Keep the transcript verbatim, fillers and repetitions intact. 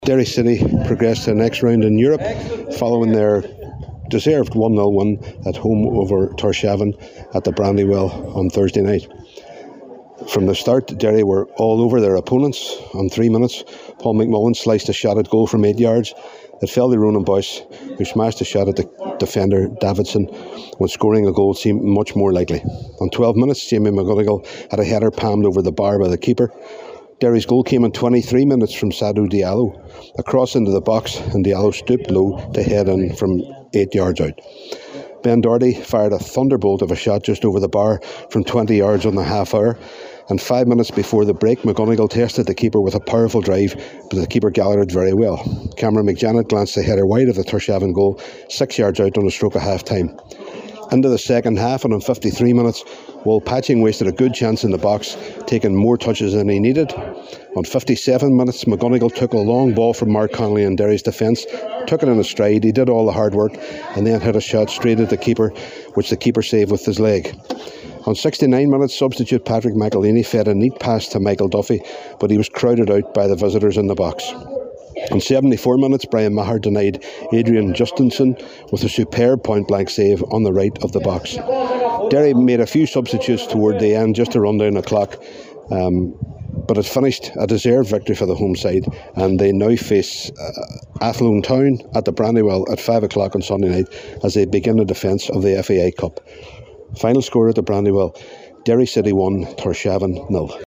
Derry City progressed to the next round in Europe following their deserved one nil win at home over Torshavn at the Brandywell on Thursday night. From the start, Derry were all over their opponents. On three minutes, Paul McMullen sliced a shot at goal from eight yards. It fell to Ronan Boyce, who smashed a shot at the defender Davidson when scoring a goal seemed much more likely. On twelve minutes, Jamie McGonigal had a header palmed over the bar by the keeper. Derry's goal came in twenty-three minutes from Sadou Diallo. A cross into the box, and Diallo stooped low to head in from eight yards out. Ben Doherty fired a thunderbolt of a shot just over the bar from twenty yards on the half hour, and five minutes before the break, McGonigal tested the keeper with a powerful drive, but the keeper gallered very well. Cameron McJanet glanced the header wide of the Torshavn goal, six yards out on a stroke of half time. Into the second half, and on fifty-three minutes, Will Patching wasted a good chance in the box, taking more touches than he needed. On fifty-seven minutes, McGonigal took a long ball from Mark Connolly in Derry's defence, took it in a stride, he did all the hard work, and then hit a shot straight at the keeper, which the keeper saved with his leg. On sixty-nine minutes, substitute Patrick McElhaney fed a neat pass to Michael Duffy, but he was crowded out by the visitors in the box. On seventy-four minutes, Brian Maher denied Adrian Justinson with a superb point-blank save on the right of the box. Derry made a few substitutes toward the end just to run down the clock, um, but it finished a deserved victory for the home side, and they now face uh, Athlone Town at the Brandywell at five o'clock on Sunday night as they begin the defence of the F A I Cup. Final score at the Brandywell: Derry City one, Torshavn nil.